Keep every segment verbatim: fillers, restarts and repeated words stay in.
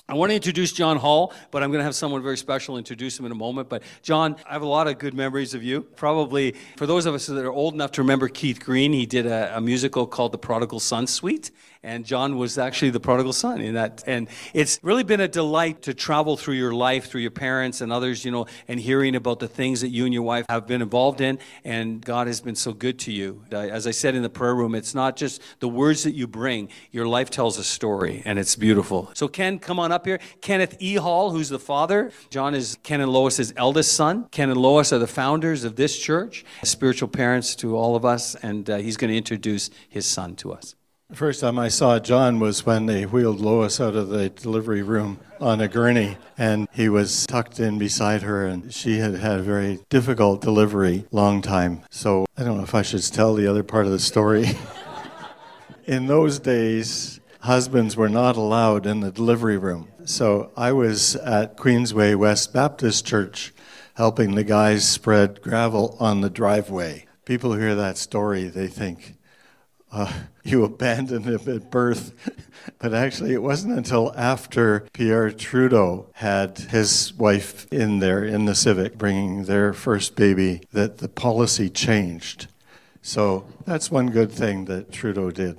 I want to introduce John Hall, but I'm going to have someone very special introduce him in a moment. But John, I have a lot of good memories of you. Probably for those of us that are old enough to remember Keith Green, he did a, a musical called The Prodigal Son Suite. And John was actually the prodigal son in that. And it's really been a delight to travel through your life, through your parents and others, you know, and hearing about the things that you and your wife have been involved in. And God has been so good to you. As I said in the prayer room, it's not just the words that you bring. Your life tells a story, and it's beautiful. So Ken, come on up here. Kenneth E. Hall, who's the father. John is Ken and Lois's eldest son. Ken and Lois are the founders of this church, spiritual parents to all of us, and uh, he's going to introduce his son to us. The first time I saw John was when they wheeled Lois out of the delivery room on a gurney, and he was tucked in beside her, and she had had a very difficult delivery, long time. So I don't know if I should tell the other part of the story. In those days, husbands were not allowed in the delivery room. So I was at Queensway West Baptist Church helping the guys spread gravel on the driveway. People hear that story, they think, Uh, you abandoned him at birth. But actually, it wasn't until after Pierre Trudeau had his wife in there in the Civic, bringing their first baby, that the policy changed. So that's one good thing that Trudeau did.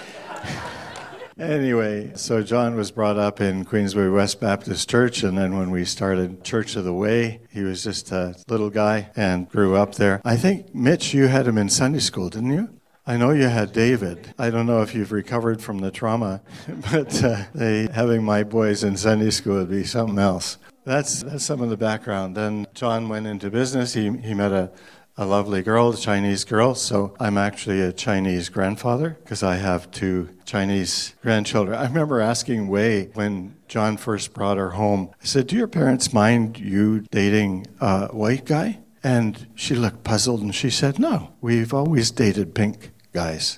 Anyway, so John was brought up in Queensway West Baptist Church, and then when we started Church of the Way, he was just a little guy and grew up there. I think, Mitch, you had him in Sunday school, didn't you? I know you had David. I don't know if you've recovered from the trauma, but uh, they, having my boys in Sunday school would be something else. That's that's some of the background. Then John went into business. He he met a, a lovely girl, a Chinese girl. So I'm actually a Chinese grandfather because I have two Chinese grandchildren. I remember asking Wei when John first brought her home. I said, "Do your parents mind you dating a white guy?" And she looked puzzled, and she said, "No, we've always dated pink guys."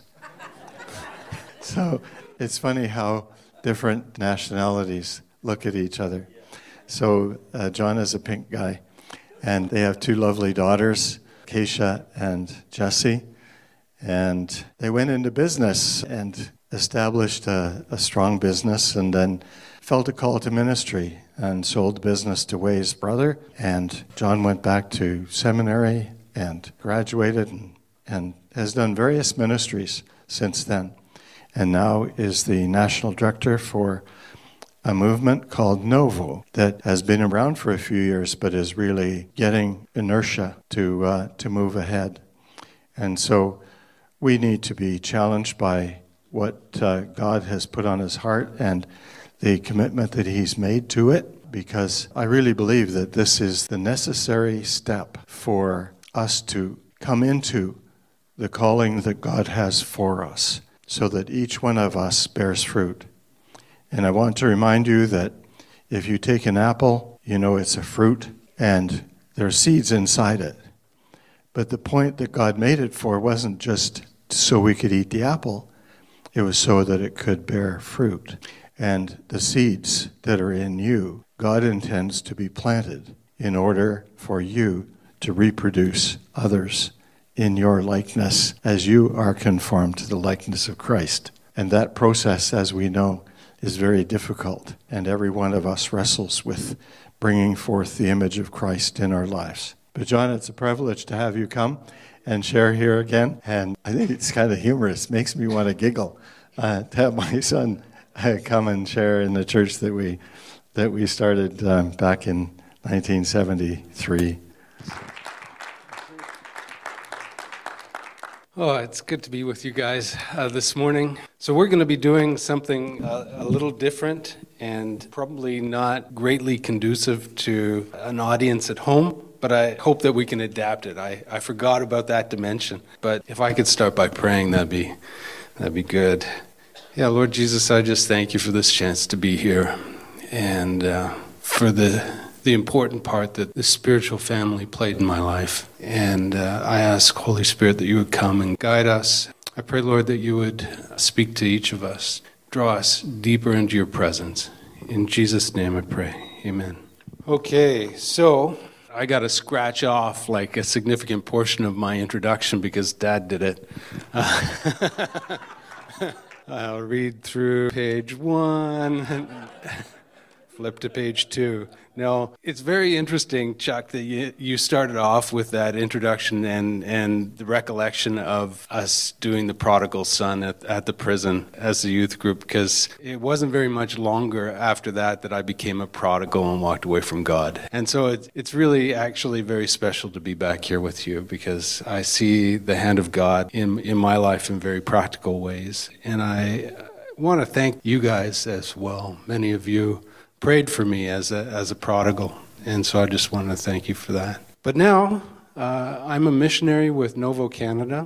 So it's funny how different nationalities look at each other. So uh, John is a pink guy, and they have two lovely daughters, Keisha and Jessie. And they went into business and established a, a strong business, and then felt a call to ministry and sold the business to Wei's brother. And John went back to seminary and graduated and, and has done various ministries since then. And now is the national director for a movement called Novo that has been around for a few years but is really getting inertia to uh, to move ahead. And so we need to be challenged by what uh, God has put on his heart and the commitment that he's made to it, because I really believe that this is the necessary step for us to come into the calling that God has for us, so that each one of us bears fruit. And I want to remind you that if you take an apple, you know it's a fruit, and there are seeds inside it. But the point that God made it for wasn't just so we could eat the apple. It was so that it could bear fruit. And the seeds that are in you, God intends to be planted in order for you to reproduce others in your likeness as you are conformed to the likeness of Christ. And that process, as we know, is very difficult. And every one of us wrestles with bringing forth the image of Christ in our lives. But John, it's a privilege to have you come and share here again. And I think it's kind of humorous. It makes me want to giggle uh, to have my son uh, come and share in the church that we that we started uh, back in nineteen seventy-three. Oh, it's good to be with you guys uh, this morning. So we're going to be doing something uh, a little different and probably not greatly conducive to an audience at home, but I hope that we can adapt it. I, I forgot about that dimension, but if I could start by praying, that'd be that'd be good. Yeah, Lord Jesus, I just thank you for this chance to be here and uh, for the the important part that the spiritual family played in my life. And uh, I ask, Holy Spirit, that you would come and guide us. I pray, Lord, that you would speak to each of us, draw us deeper into your presence. In Jesus' name I pray. Amen. Okay, so I got to scratch off like a significant portion of my introduction because Dad did it. Uh, I'll read through page one. Flip to page two. No, it's very interesting, Chuck, that you, you started off with that introduction and, and the recollection of us doing the prodigal son at, at the prison as a youth group, because it wasn't very much longer after that that I became a prodigal and walked away from God. And so it, it's really actually very special to be back here with you, because I see the hand of God in, in my life in very practical ways. And I want to thank you guys as well. Many of you prayed for me as a as a prodigal, and so I just want to thank you for that. But now, uh, I'm a missionary with Novo Canada,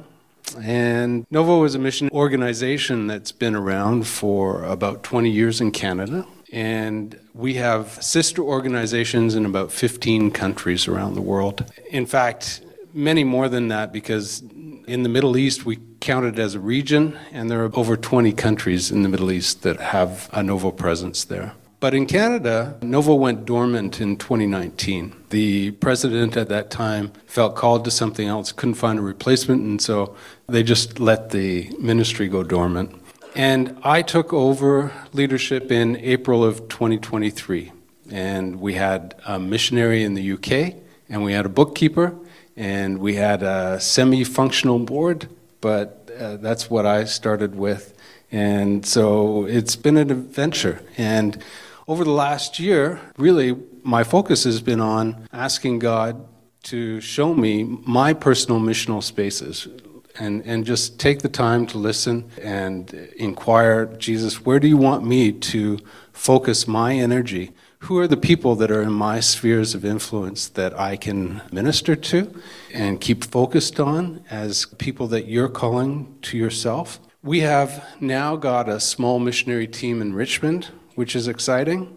and Novo is a mission organization that's been around for about twenty years in Canada, and we have sister organizations in about fifteen countries around the world. In fact, many more than that, because in the Middle East, we count it as a region, and there are over twenty countries in the Middle East that have a Novo presence there. But in Canada, Novo went dormant in twenty nineteen. The president at that time felt called to something else, couldn't find a replacement, and so they just let the ministry go dormant. And I took over leadership in April of twenty twenty-three. And we had a missionary in the U K, and we had a bookkeeper, and we had a semi-functional board, but uh, that's what I started with. And so it's been an adventure. And over the last year, really, my focus has been on asking God to show me my personal missional spaces and, and just take the time to listen and inquire, Jesus, where do you want me to focus my energy? Who are the people that are in my spheres of influence that I can minister to and keep focused on as people that you're calling to yourself? We have now got a small missionary team in Richmond, which is exciting.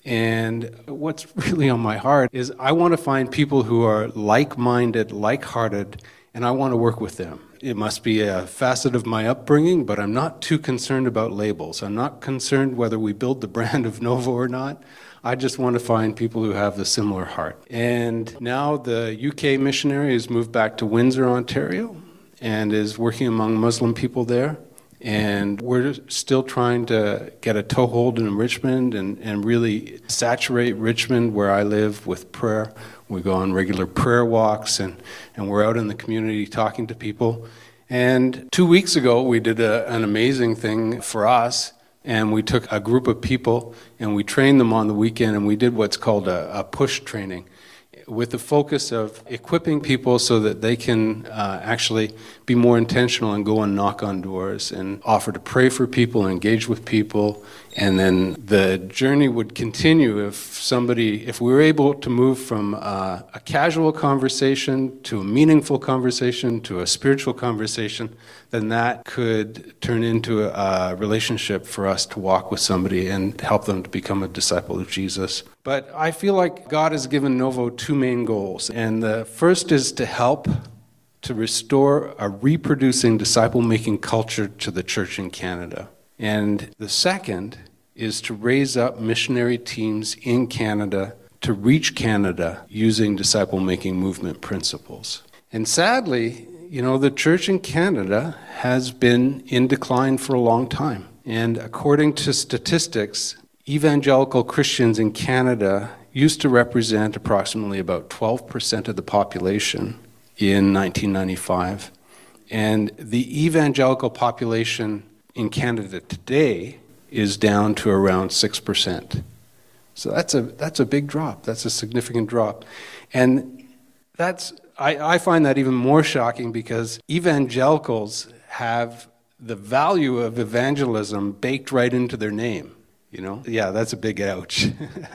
And what's really on my heart is I want to find people who are like-minded, like-hearted, and I want to work with them. It must be a facet of my upbringing, but I'm not too concerned about labels. I'm not concerned whether we build the brand of Novo or not. I just want to find people who have the similar heart. And now the U K missionary has moved back to Windsor, Ontario, and is working among Muslim people there. And we're still trying to get a toehold in Richmond and, and really saturate Richmond, where I live, with prayer. We go on regular prayer walks, and, and we're out in the community talking to people. And two weeks ago, we did a, an amazing thing for us, and we took a group of people, and we trained them on the weekend, and we did what's called a, a push training, with the focus of equipping people so that they can uh, actually be more intentional and go and knock on doors and offer to pray for people, engage with people. And then the journey would continue if somebody, if we were able to move from uh, a casual conversation to a meaningful conversation to a spiritual conversation, then that could turn into a, a relationship for us to walk with somebody and help them to become a disciple of Jesus. But I feel like God has given Novo two main goals. And the first is to help to restore a reproducing disciple-making culture to the church in Canada. And the second is to raise up missionary teams in Canada to reach Canada using disciple-making movement principles. And sadly, you know, the church in Canada has been in decline for a long time. And according to statistics, evangelical Christians in Canada used to represent approximately about twelve percent of the population in nineteen ninety-five. And the evangelical population in Canada today is down to around six percent. So that's a that's a big drop. That's a significant drop. And that's I, I find that even more shocking, because evangelicals have the value of evangelism baked right into their name. You know? Yeah, that's a big ouch.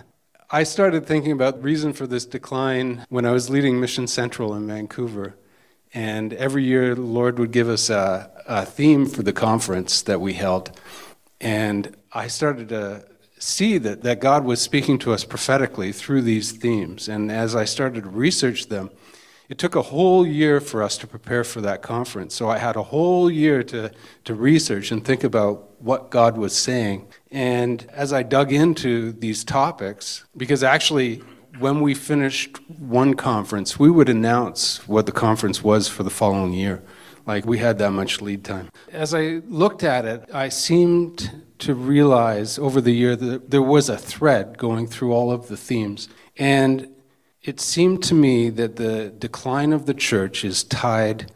I started thinking about the reason for this decline when I was leading Mission Central in Vancouver. And every year, the Lord would give us a, a theme for the conference that we held. And I started to see that, that God was speaking to us prophetically through these themes. And as I started to research them, it took a whole year for us to prepare for that conference. So I had a whole year to, to research and think about what God was saying. And as I dug into these topics, because actually when we finished one conference, we would announce what the conference was for the following year. Like, we had that much lead time. As I looked at it, I seemed to realize over the year that there was a thread going through all of the themes. And it seemed to me that the decline of the church is tied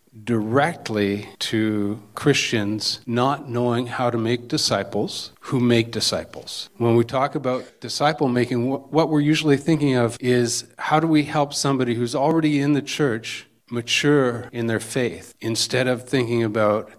directly to Christians not knowing how to make disciples who make disciples. When we talk about disciple making, what we're usually thinking of is how do we help somebody who's already in the church mature in their faith, instead of thinking about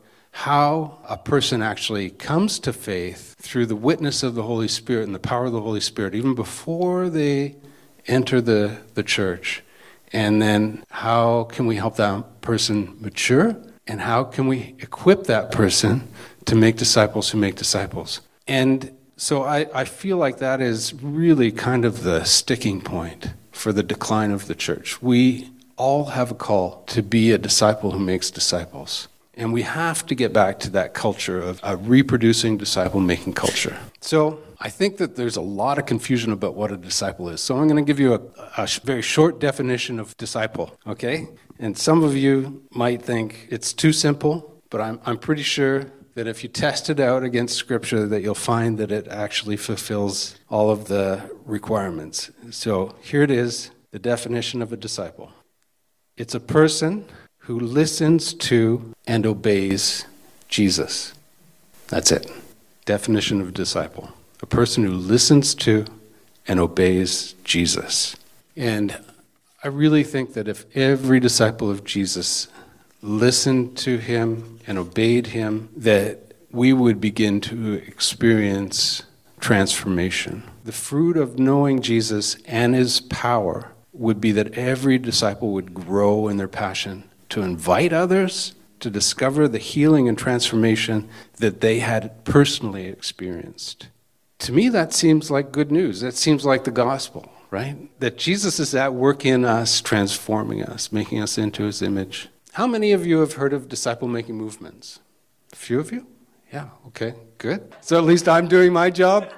how a person actually comes to faith through the witness of the Holy Spirit and the power of the Holy Spirit, even before they enter the, the church. And then how can we help that person mature? And how can we equip that person to make disciples who make disciples? And so I, I feel like that is really kind of the sticking point for the decline of the church. We all have a call to be a disciple who makes disciples. And we have to get back to that culture of a reproducing disciple-making culture. So I think that there's a lot of confusion about what a disciple is. So I'm going to give you a, a very short definition of disciple, okay? And some of you might think it's too simple, but I'm, I'm pretty sure that if you test it out against Scripture, that you'll find that it actually fulfills all of the requirements. So here it is, the definition of a disciple. It's a person who listens to and obeys Jesus. That's it. Definition of a disciple. A person who listens to and obeys Jesus. And I really think that if every disciple of Jesus listened to him and obeyed him, that we would begin to experience transformation. The fruit of knowing Jesus and his power would be that every disciple would grow in their passion to invite others to discover the healing and transformation that they had personally experienced. To me, that seems like good news. That seems like the gospel, right? That Jesus is at work in us, transforming us, making us into his image. How many of you have heard of disciple-making movements? A few of you? Yeah, okay, good. So at least I'm doing my job?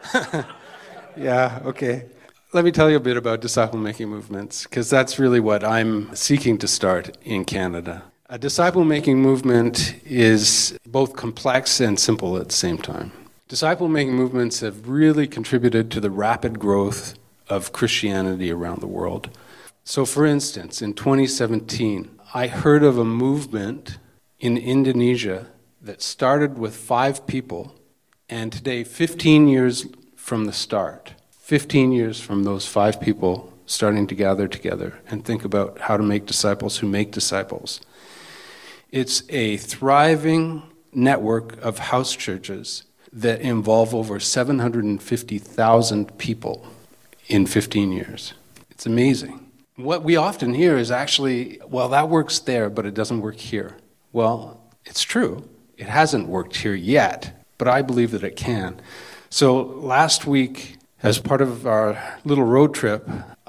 Yeah, okay. Let me tell you a bit about disciple-making movements, because that's really what I'm seeking to start in Canada. A disciple-making movement is both complex and simple at the same time. Disciple-making movements have really contributed to the rapid growth of Christianity around the world. So for instance, in twenty seventeen, I heard of a movement in Indonesia that started with five people, and today, fifteen years from the start, fifteen years from those five people starting to gather together and think about how to make disciples who make disciples. It's a thriving network of house churches that involve over seven hundred fifty thousand people in fifteen years. It's amazing. What we often hear is actually, well, that works there, but it doesn't work here. Well, it's true. It hasn't worked here yet, but I believe that it can. So last week, as part of our little road trip,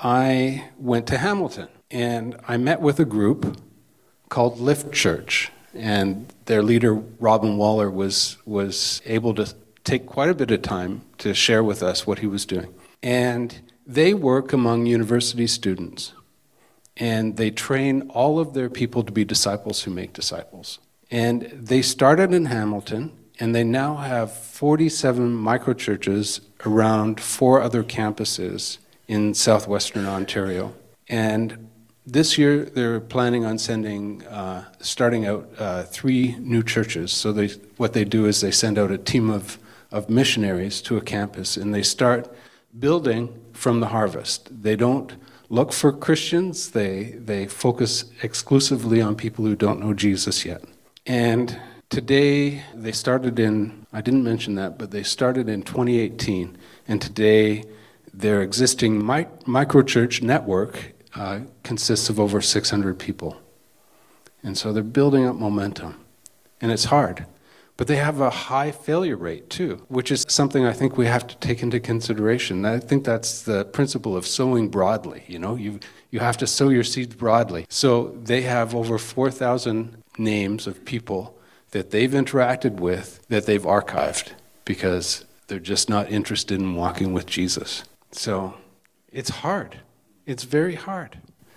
I went to Hamilton, and I met with a group called Lift Church, and their leader, Robin Waller, was, was able to take quite a bit of time to share with us what he was doing. And they work among university students, and they train all of their people to be disciples who make disciples. And they started in Hamilton, and they now have forty-seven microchurches around four other campuses in southwestern Ontario. And this year, they're planning on sending, uh, starting out uh, three new churches. So they, what they do is they send out a team of, of missionaries to a campus, and they start building from the harvest. They don't look for Christians. They, they focus exclusively on people who don't know Jesus yet. And today, they started in, I didn't mention that, but they started in twenty eighteen. And today, their existing mi- microchurch network uh, consists of over six hundred people. And so they're building up momentum. And it's hard. But they have a high failure rate too, which is something I think we have to take into consideration. I think that's the principle of sowing broadly. You know, you you have to sow your seeds broadly. So they have over four thousand names of people that they've interacted with that they've archived because they're just not interested in walking with Jesus. So it's hard. It's very hard.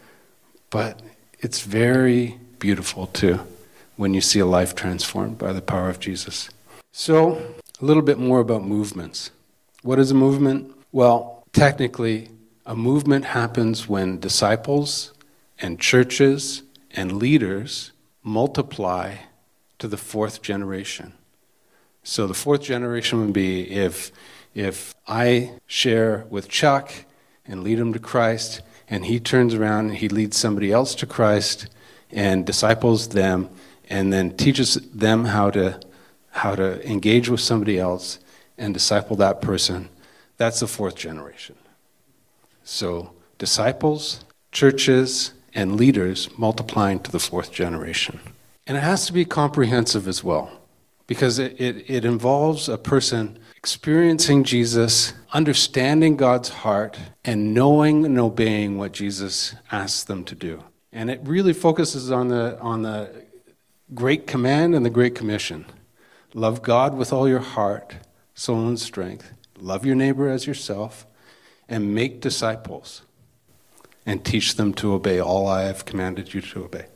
But it's very beautiful too when you see a life transformed by the power of Jesus. So a little bit more about movements. What is a movement? Well, technically, a movement happens when disciples and churches and leaders multiply to the fourth generation. So the fourth generation would be if if I share with Chuck and lead him to Christ, and he turns around and he leads somebody else to Christ and disciples them, and then teaches them how to how to engage with somebody else and disciple that person. That's the fourth generation. So disciples, churches, and leaders multiplying to the fourth generation. And it has to be comprehensive as well, because it, it, it involves a person experiencing Jesus, understanding God's heart, and knowing and obeying what Jesus asks them to do. And it really focuses on the on the Great Command and the Great Commission. Love God with all your heart, soul, and strength. Love your neighbor as yourself, and make disciples, and teach them to obey all I have commanded you to obey.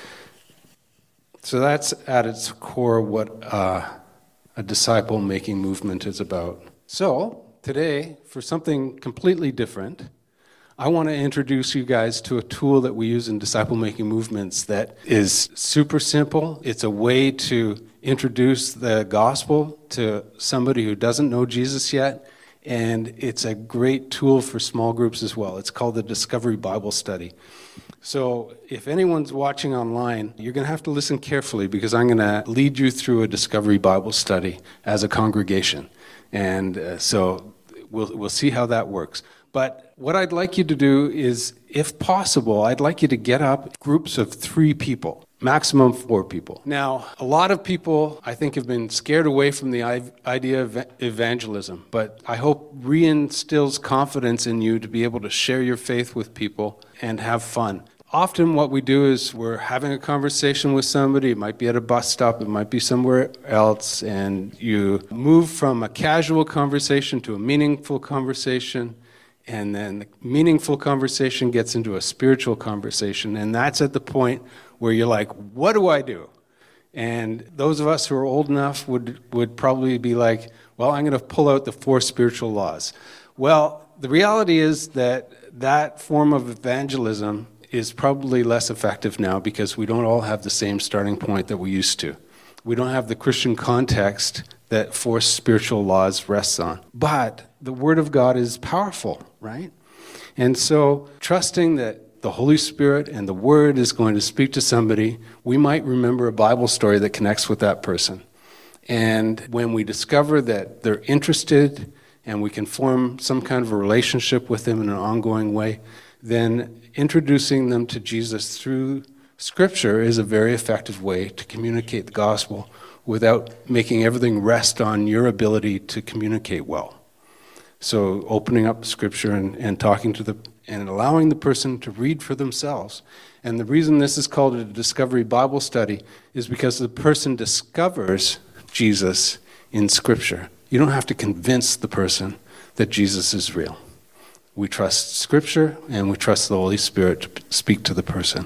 So that's at its core what uh, a disciple-making movement is about. So today, for something completely different, I want to introduce you guys to a tool that we use in disciple-making movements that is super simple. It's a way to introduce the gospel to somebody who doesn't know Jesus yet, and it's a great tool for small groups as well. It's called the Discovery Bible Study. So if anyone's watching online, you're going to have to listen carefully, because I'm going to lead you through a Discovery Bible Study as a congregation. And uh, so we'll we'll see how that works. But what I'd like you to do is, if possible, I'd like you to get up groups of three people, maximum four people. Now, a lot of people, I think, have been scared away from the idea of evangelism, but I hope reinstills confidence in you to be able to share your faith with people and have fun. Often what we do is we're having a conversation with somebody. It might be at a bus stop, it might be somewhere else, and you move from a casual conversation to a meaningful conversation. And then the meaningful conversation gets into a spiritual conversation, and that's at the point where you're like, what do I do? And those of us who are old enough would, would probably be like, well, I'm going to pull out the four spiritual laws. Well, the reality is that that form of evangelism is probably less effective now, because we don't all have the same starting point that we used to. We don't have the Christian context that four spiritual laws rests on. But the Word of God is powerful, right? And so trusting that the Holy Spirit and the Word is going to speak to somebody, we might remember a Bible story that connects with that person. And when we discover that they're interested and we can form some kind of a relationship with them in an ongoing way, then introducing them to Jesus through Scripture is a very effective way to communicate the gospel without making everything rest on your ability to communicate well. So opening up Scripture and, and talking to the, and allowing the person to read for themselves. And the reason this is called a Discovery Bible Study is because the person discovers Jesus in Scripture. You don't have to convince the person that Jesus is real. We trust Scripture, and we trust the Holy Spirit to speak to the person.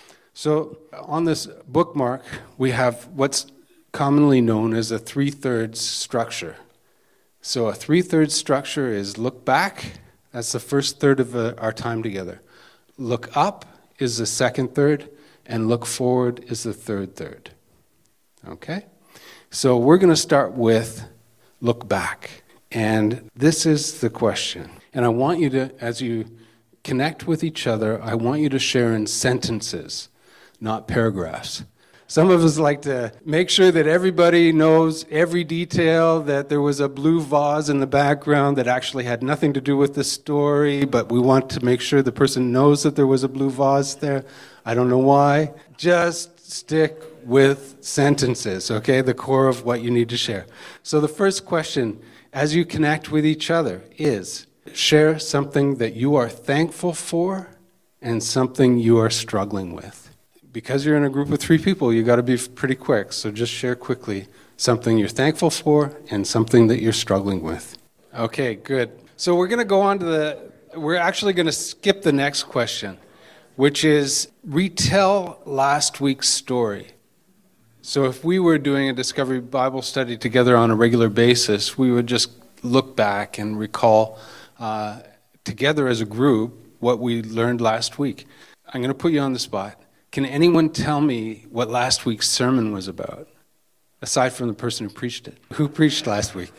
So on this bookmark, we have what's commonly known as a three-thirds structure. So a three-thirds structure is look back, that's the first third of uh, our time together. Look up is the second third, and look forward is the third third. Okay? So we're going to start with look back. And this is the question. And I want you to, as you connect with each other, I want you to share in sentences, not paragraphs. Some of us like to make sure that everybody knows every detail, that there was a blue vase in the background that actually had nothing to do with the story, but we want to make sure the person knows that there was a blue vase there. I don't know why. Just stick with sentences, okay? The core of what you need to share. So the first question, as you connect with each other, is share something that you are thankful for and something you are struggling with. Because you're in a group of three people, you got to be pretty quick. So just share quickly something you're thankful for and something that you're struggling with. Okay, good. So we're going to go on to the, we're actually going to skip the next question, which is retell last week's story. So if we were doing a Discovery Bible study together on a regular basis, we would just look back and recall uh, together as a group what we learned last week. I'm going to put you on the spot. Can anyone tell me what last week's sermon was about, aside from the person who preached it? Who preached last week?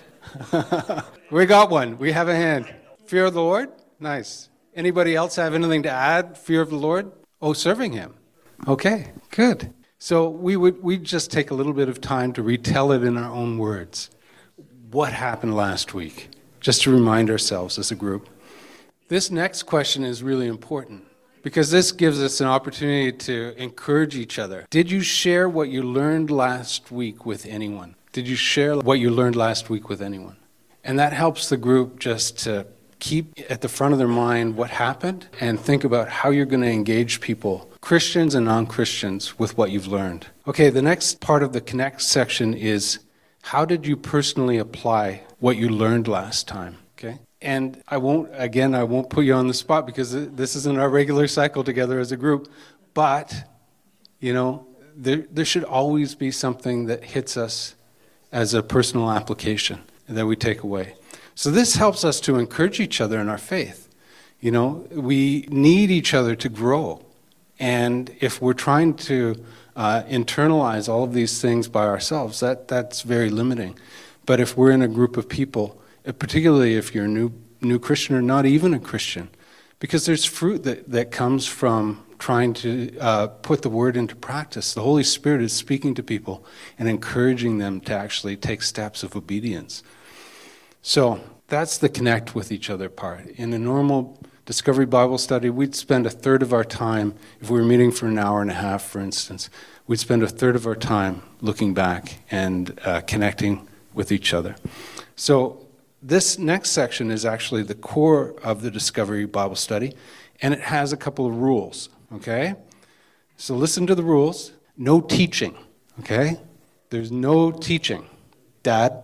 We got one. We have a hand. Fear of the Lord? Nice. Anybody else have anything to add? Fear of the Lord? Oh, serving Him. Okay, good. So we would we just take a little bit of time to retell it in our own words. What happened last week? Just to remind ourselves as a group. This next question is really important because this gives us an opportunity to encourage each other. Did you share what you learned last week with anyone? Did you share what you learned last week with anyone? And that helps the group just to keep at the front of their mind what happened and think about how you're going to engage people, Christians and non-Christians, with what you've learned. Okay, the next part of the Connect section is how did you personally apply what you learned last time? Okay, and I won't, again, I won't put you on the spot because this isn't our regular cycle together as a group, but, you know, there, there should always be something that hits us as a personal application that we take away. So this helps us to encourage each other in our faith. You know, we need each other to grow. And if we're trying to uh, internalize all of these things by ourselves, that, that's very limiting. But if we're in a group of people, particularly if you're a new, new Christian or not even a Christian, because there's fruit that, that comes from trying to uh, put the word into practice. The Holy Spirit is speaking to people and encouraging them to actually take steps of obedience. So that's the connect with each other part. In a normal Discovery Bible study, we'd spend a third of our time, if we were meeting for an hour and a half, for instance, we'd spend a third of our time looking back and uh, connecting with each other. So this next section is actually the core of the Discovery Bible study, and it has a couple of rules, okay? So listen to the rules. No teaching, okay? There's no teaching. Dad?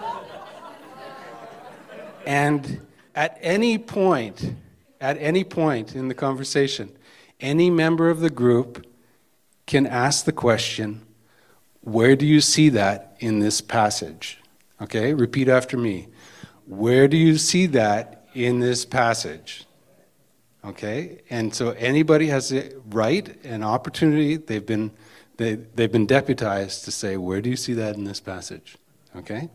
And at any point, at any point in the conversation, any member of the group can ask the question, where do you see that in this passage? Okay, repeat after me. Where do you see that in this passage? Okay, and so anybody has a right, an opportunity, they've been, they, they've been deputized to say, where do you see that in this passage? Okay,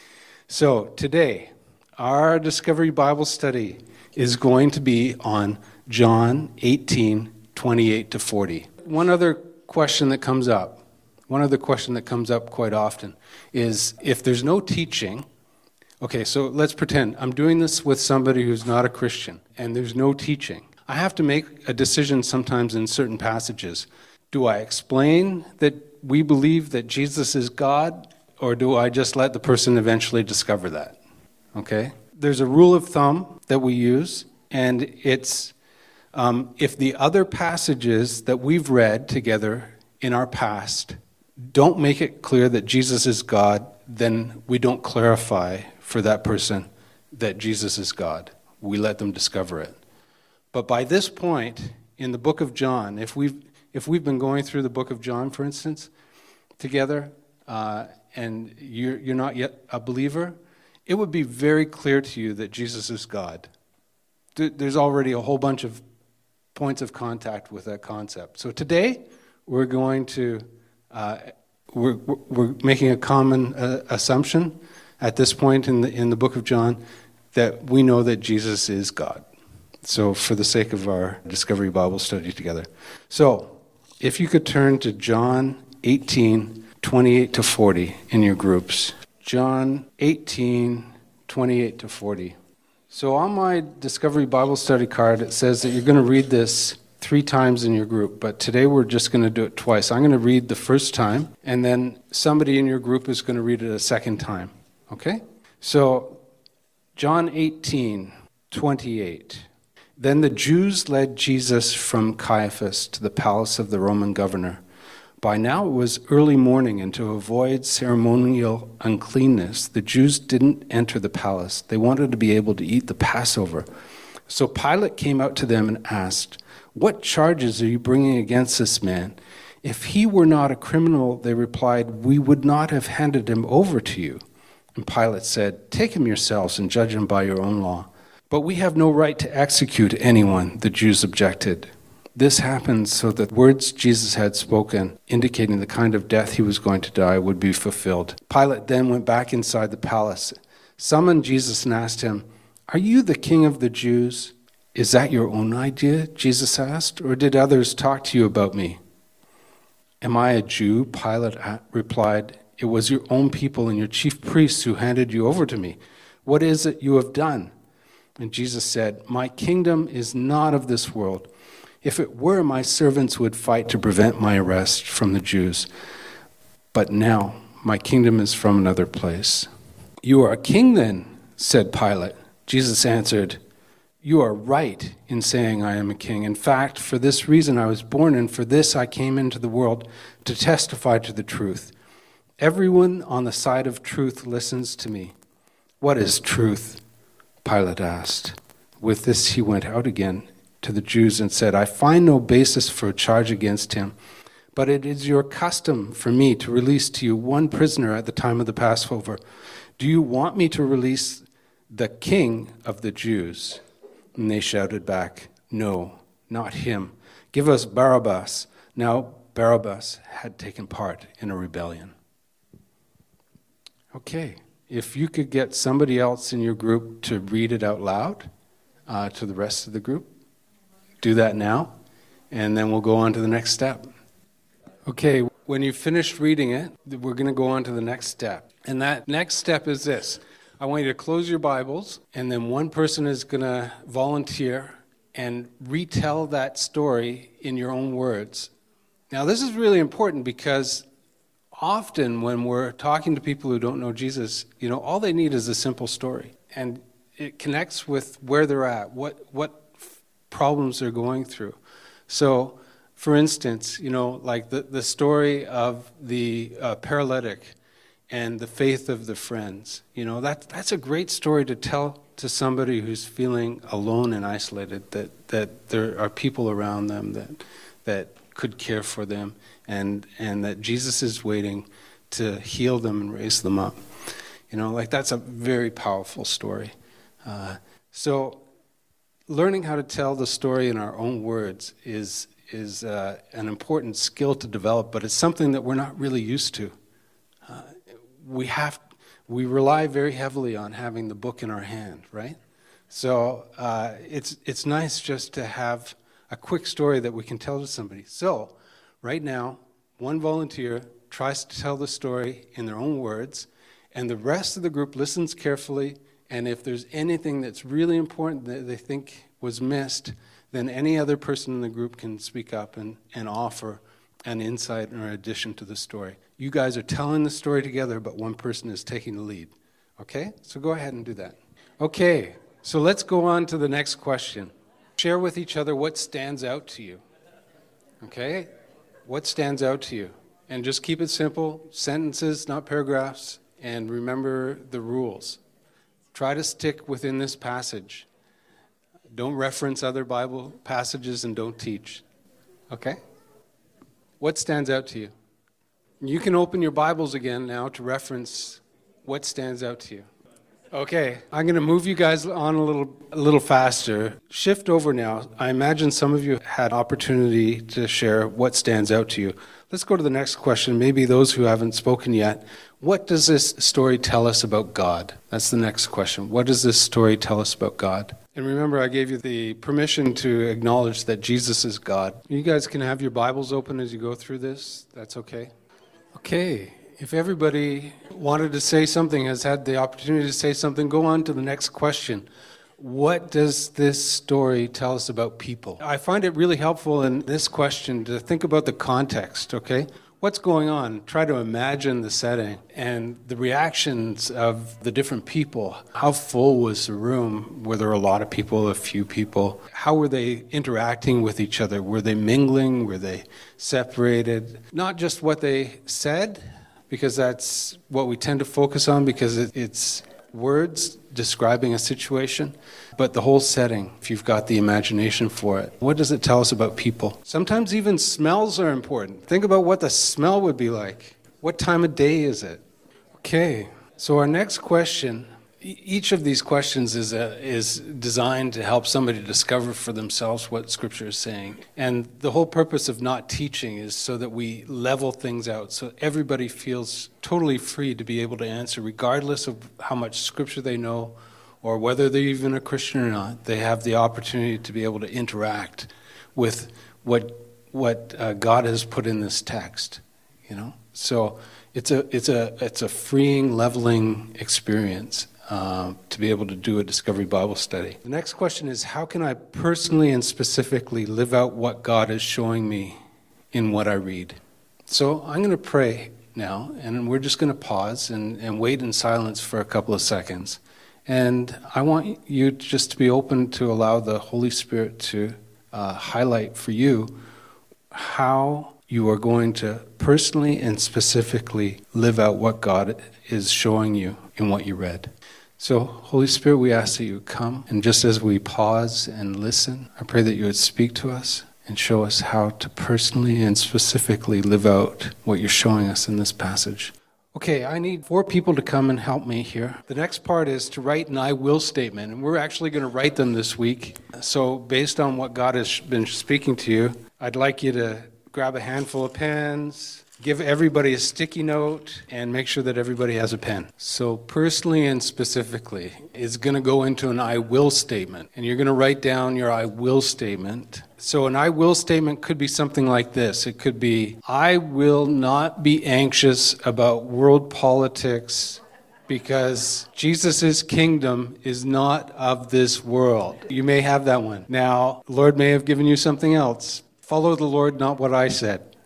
so today, our Discovery Bible study is going to be on John eighteen, twenty-eight to forty. One other question that comes up, one other question that comes up quite often is if there's no teaching, okay, so let's pretend I'm doing this with somebody who's not a Christian and there's no teaching. I have to make a decision sometimes in certain passages. Do I explain that we believe that Jesus is God, or do I just let the person eventually discover that? Okay, there's a rule of thumb that we use, and it's um, if the other passages that we've read together in our past don't make it clear that Jesus is God, then we don't clarify for that person that Jesus is God. We let them discover it. But by this point in the book of John, if we've if we've been going through the book of John, for instance, together, uh, and you're you're not yet a believer, it would be very clear to you that Jesus is God. There's already a whole bunch of points of contact with that concept. So today, we're going to, uh, we're, we're making a common uh, assumption at this point in the, in the book of John that we know that Jesus is God. So for the sake of our Discovery Bible study together. So if you could turn to John eighteen, twenty-eight to forty in your groups. John eighteen, twenty-eight to forty. So on my Discovery Bible study card, it says that you're going to read this three times in your group, but today we're just going to do it twice. I'm going to read the first time, and then somebody in your group is going to read it a second time. Okay? So, John eighteen, twenty-eight. Then the Jews led Jesus from Caiaphas to the palace of the Roman governor. By now it was early morning, and to avoid ceremonial uncleanness, the Jews didn't enter the palace. They wanted to be able to eat the Passover. So Pilate came out to them and asked, "What charges are you bringing against this man? If he were not a criminal, they replied, we would not have handed him over to you. And Pilate said, take him yourselves and judge him by your own law. But we have no right to execute anyone, the Jews objected. This happened so that words Jesus had spoken, indicating the kind of death he was going to die, would be fulfilled. Pilate then went back inside the palace, summoned Jesus and asked him, are you the king of the Jews? Is that your own idea? Jesus asked, or did others talk to you about me? Am I a Jew? Pilate replied, it was your own people and your chief priests who handed you over to me. What is it you have done? And Jesus said, my kingdom is not of this world. If it were, my servants would fight to prevent my arrest from the Jews. But now my kingdom is from another place. You are a king then, said Pilate. Jesus answered, you are right in saying I am a king. In fact, for this reason I was born, and for this I came into the world, to testify to the truth. Everyone on the side of truth listens to me. What is truth? Pilate asked. With this he went out again to the Jews and said, I find no basis for a charge against him, but it is your custom for me to release to you one prisoner at the time of the Passover. Do you want me to release the king of the Jews? And they shouted back, no, not him. Give us Barabbas. Now Barabbas had taken part in a rebellion. Okay, if you could get somebody else in your group to read it out loud uh, to the rest of the group, do that now, and then we'll go on to the next step. Okay, when you've finished reading it, we're going to go on to the next step. And that next step is this. I want you to close your Bibles, and then one person is going to volunteer and retell that story in your own words. Now, this is really important because often when we're talking to people who don't know Jesus, you know, all they need is a simple story. And it connects with where they're at, what what problems they're going through. So, for instance, you know, like the, the story of the uh, paralytic and the faith of the friends. You know, that that's a great story to tell to somebody who's feeling alone and isolated, that, that there are people around them that that could care for them, and, and that Jesus is waiting to heal them and raise them up. You know, like that's a very powerful story. Uh, so learning how to tell the story in our own words is is uh, an important skill to develop, but it's something that we're not really used to. Uh, we have, we rely very heavily on having the book in our hand, right? So uh, it's it's nice just to have a quick story that we can tell to somebody. So right now, one volunteer tries to tell the story in their own words, and the rest of the group listens carefully, and if there's anything that's really important that they think was missed, then any other person in the group can speak up and, and offer an insight or addition to the story. You guys are telling the story together, but one person is taking the lead. Okay? So go ahead and do that. Okay, so let's go on to the next question. Share with each other what stands out to you. Okay? What stands out to you? And just keep it simple, sentences, not paragraphs, and remember the rules. Try to stick within this passage. Don't reference other Bible passages and don't teach. Okay? What stands out to you? You can open your Bibles again now to reference what stands out to you. Okay, I'm going to move you guys on a little a little faster. Shift over now. I imagine some of you had opportunity to share what stands out to you. Let's go to the next question. Maybe those who haven't spoken yet. What does this story tell us about God? That's the next question. What does this story tell us about God? And remember, I gave you the permission to acknowledge that Jesus is God. You guys can have your Bibles open as you go through this. That's okay? Okay. If everybody wanted to say something, has had the opportunity to say something, go on to the next question. What does this story tell us about people? I find it really helpful in this question to think about the context, okay? What's going on? Try to imagine the setting and the reactions of the different people. How full was the room? Were there a lot of people, a few people? How were they interacting with each other? Were they mingling? Were they separated? Not just what they said, because that's what we tend to focus on because it, it's words describing a situation, but the whole setting, if you've got the imagination for it. What does it tell us about people? Sometimes even smells are important. Think about what the smell would be like. What time of day is it? Okay, so our next question, e- each of these questions is a, is designed to help somebody discover for themselves what Scripture is saying. And the whole purpose of not teaching is so that we level things out, so everybody feels totally free to be able to answer, regardless of how much Scripture they know, or whether they're even a Christian or not. They have the opportunity to be able to interact with what what uh, God has put in this text, you know. So it's a it's a it's a freeing, leveling experience uh, to be able to do a Discovery Bible study. The next question is, how can I personally and specifically live out what God is showing me in what I read? So I'm going to pray now, and we're just going to pause and, and wait in silence for a couple of seconds. And I want you just to be open to allow the Holy Spirit to uh, highlight for you how you are going to personally and specifically live out what God is showing you in what you read. So, Holy Spirit, we ask that you come, and just as we pause and listen, I pray that you would speak to us and show us how to personally and specifically live out what you're showing us in this passage. Okay, I need four people to come and help me here. The next part is to write an I will statement, and we're actually going to write them this week. So based on what God has been speaking to you, I'd like you to grab a handful of pens, give everybody a sticky note, and make sure that everybody has a pen. So personally and specifically, it's going to go into an I will statement, and you're going to write down your I will statement. So an I will statement could be something like this. It could be, I will not be anxious about world politics because Jesus' kingdom is not of this world. You may have that one. Now, the Lord may have given you something else. Follow the Lord, not what I said.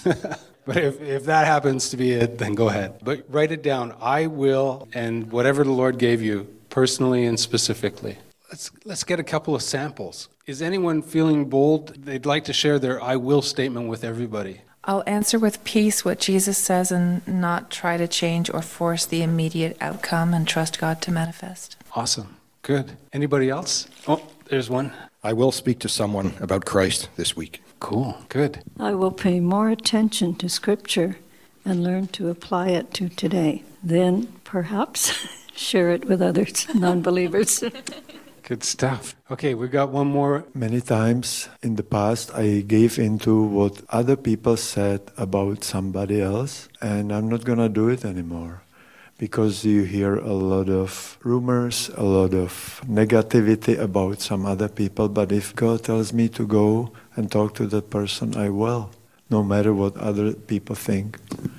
But if, if that happens to be it, then go ahead. But write it down. I will, and whatever the Lord gave you, personally and specifically. Let's let's get a couple of samples. Is anyone feeling bold? They'd like to share their I will statement with everybody. I'll answer with peace what Jesus says and not try to change or force the immediate outcome and trust God to manifest. Awesome. Good. Anybody else? Oh, there's one. I will speak to someone about Christ this week. Cool. Good. I will pay more attention to Scripture and learn to apply it to today. Then, perhaps, share it with others, non-believers. Good stuff. Okay, we got one more. Many times in the past, I gave into what other people said about somebody else, and I'm not going to do it anymore. Because you hear a lot of rumors, a lot of negativity about some other people, but if God tells me to go and talk to that person, I will, no matter what other people think.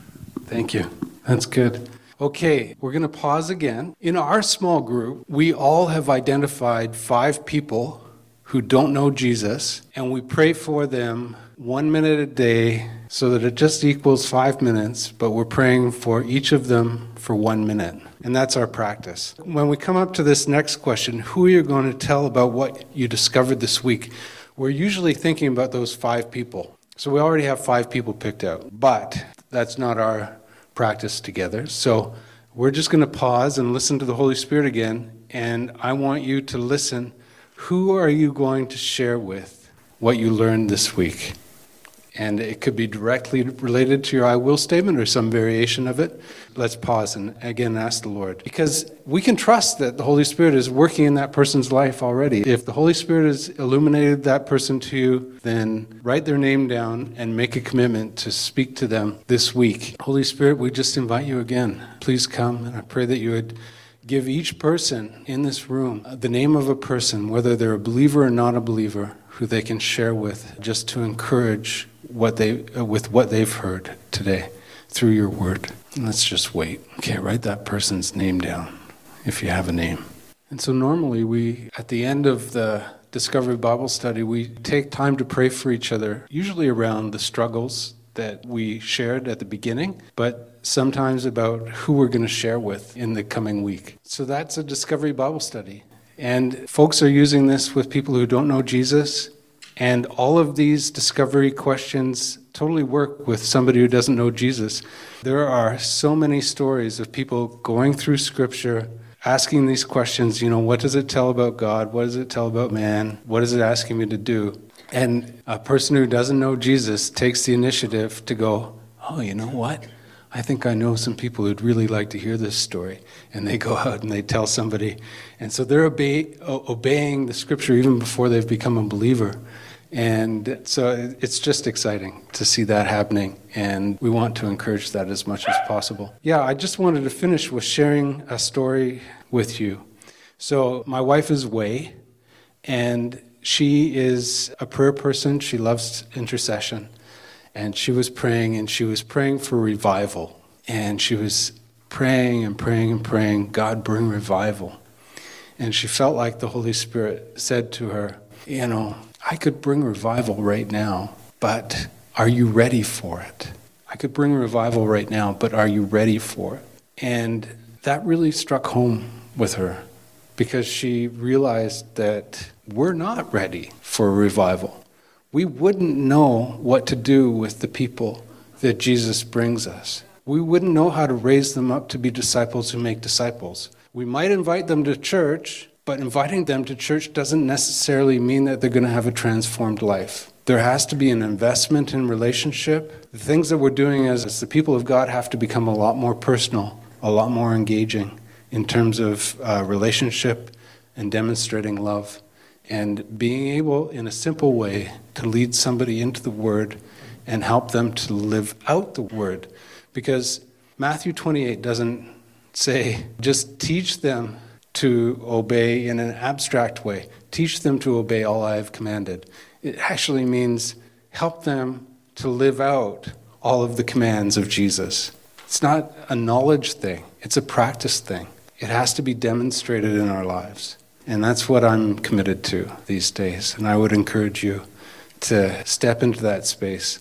Thank you. That's good. Okay, we're going to pause again. In our small group, we all have identified five people who don't know Jesus, and we pray for them one minute a day so that it just equals five minutes, but we're praying for each of them for one minute. And that's our practice. When we come up to this next question, who are you going to tell about what you discovered this week? We're usually thinking about those five people. So we already have five people picked out, but that's not our practice together. So we're just going to pause and listen to the Holy Spirit again, and I want you to listen. Who are you going to share with what you learned this week? And it could be directly related to your I will statement or some variation of it. Let's pause and again ask the Lord. Because we can trust that the Holy Spirit is working in that person's life already. If the Holy Spirit has illuminated that person to you, then write their name down and make a commitment to speak to them this week. Holy Spirit, we just invite you again. Please come, and I pray that you would give each person in this room the name of a person, whether they're a believer or not a believer, who they can share with, just to encourage what they uh, with what they've heard today through your word. And let's just wait. Okay, write that person's name down if you have a name. And so normally we, at the end of the Discovery Bible Study, we take time to pray for each other, usually around the struggles that we shared at the beginning, but sometimes about who we're going to share with in the coming week. So that's a Discovery Bible Study. And folks are using this with people who don't know Jesus. And all of these discovery questions totally work with somebody who doesn't know Jesus. There are so many stories of people going through Scripture, asking these questions, you know, what does it tell about God? What does it tell about man? What is it asking me to do? And a person who doesn't know Jesus takes the initiative to go, oh, you know what? I think I know some people who'd really like to hear this story. And they go out and they tell somebody. And so they're obey, obeying the scripture even before they've become a believer. And so it's just exciting to see that happening. And we want to encourage that as much as possible. Yeah, I just wanted to finish with sharing a story with you. So my wife is Wei, and she is a prayer person. She loves intercession. And she was praying, and she was praying for revival. And she was praying and praying and praying, God, bring revival. And she felt like the Holy Spirit said to her, you know, I could bring revival right now, but are you ready for it? I could bring revival right now, but are you ready for it? And that really struck home with her, because she realized that we're not ready for a revival. We wouldn't know what to do with the people that Jesus brings us. We wouldn't know how to raise them up to be disciples who make disciples. We might invite them to church, but inviting them to church doesn't necessarily mean that they're going to have a transformed life. There has to be an investment in relationship. The things that we're doing as, as the people of God have to become a lot more personal, a lot more engaging in terms of uh, relationship and demonstrating love. And being able, in a simple way, to lead somebody into the Word and help them to live out the Word. Because Matthew twenty-eight doesn't say, just teach them to obey in an abstract way. Teach them to obey all I have commanded. It actually means help them to live out all of the commands of Jesus. It's not a knowledge thing. It's a practice thing. It has to be demonstrated in our lives. And that's what I'm committed to these days. And I would encourage you to step into that space.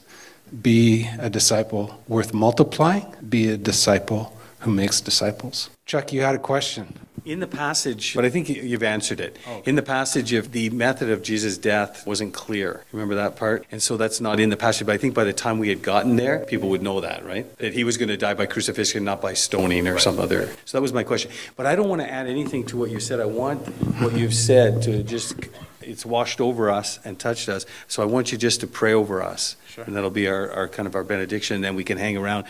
Be a disciple worth multiplying. Be a disciple who makes disciples. Chuck, you had a question. In the passage, but I think you've answered it. Oh. In the passage, of the method of Jesus' death wasn't clear. Remember that part? And so that's not in the passage. But I think by the time we had gotten there, people would know that, right? That he was going to die by crucifixion, not by stoning or right. some other. So that was my question. But I don't want to add anything to what you said. I want what you've said to just, it's washed over us and touched us. So I want you just to pray over us. Sure. And that'll be our, our kind of our benediction. And then we can hang around.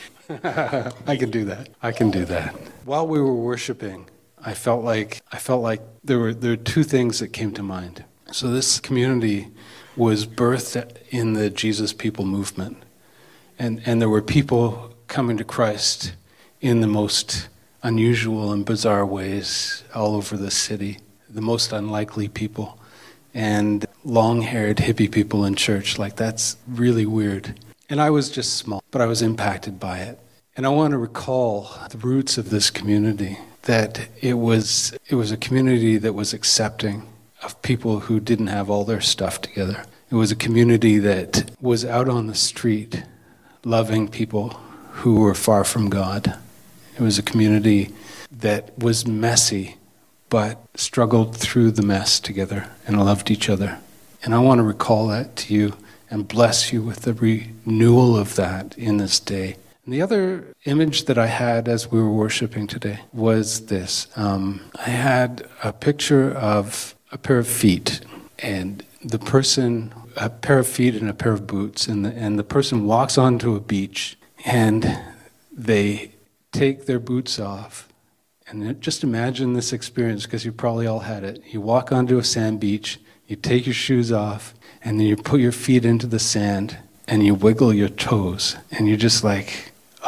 I can do that. I can do that. While we were worshiping, I felt like I felt like there were there were two things that came to mind. So this community was birthed in the Jesus People movement, and and there were people coming to Christ in the most unusual and bizarre ways all over the city. The most unlikely people, and long-haired hippie people in church. Like, that's really weird. And I was just small, but I was impacted by it. And I want to recall the roots of this community. That it was it was a community that was accepting of people who didn't have all their stuff together. It was a community that was out on the street loving people who were far from God. It was a community that was messy but struggled through the mess together and loved each other. And I want to recall that to you and bless you with the renewal of that in this day. And the other image that I had as we were worshiping today was this. Um, I had a picture of a pair of feet, and the person, a pair of feet and a pair of boots, and the, and the person walks onto a beach, and they take their boots off. And just imagine this experience, because you probably all had it. You walk onto a sand beach, you take your shoes off, and then you put your feet into the sand, and you wiggle your toes, and you're just like,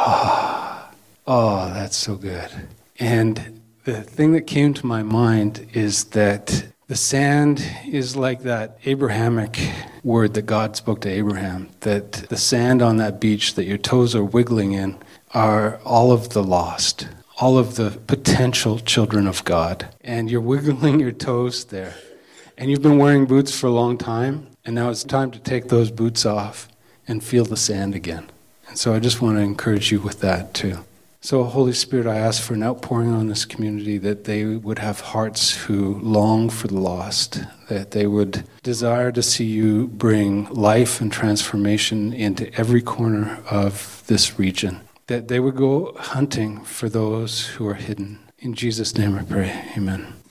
oh, oh, that's so good. And the thing that came to my mind is that the sand is like that Abrahamic word that God spoke to Abraham, that the sand on that beach that your toes are wiggling in are all of the lost, all of the potential children of God. And you're wiggling your toes there. And you've been wearing boots for a long time, and now it's time to take those boots off and feel the sand again. And so I just want to encourage you with that too. So Holy Spirit, I ask for an outpouring on this community, that they would have hearts who long for the lost, that they would desire to see you bring life and transformation into every corner of this region, that they would go hunting for those who are hidden In Jesus' name I pray. Amen.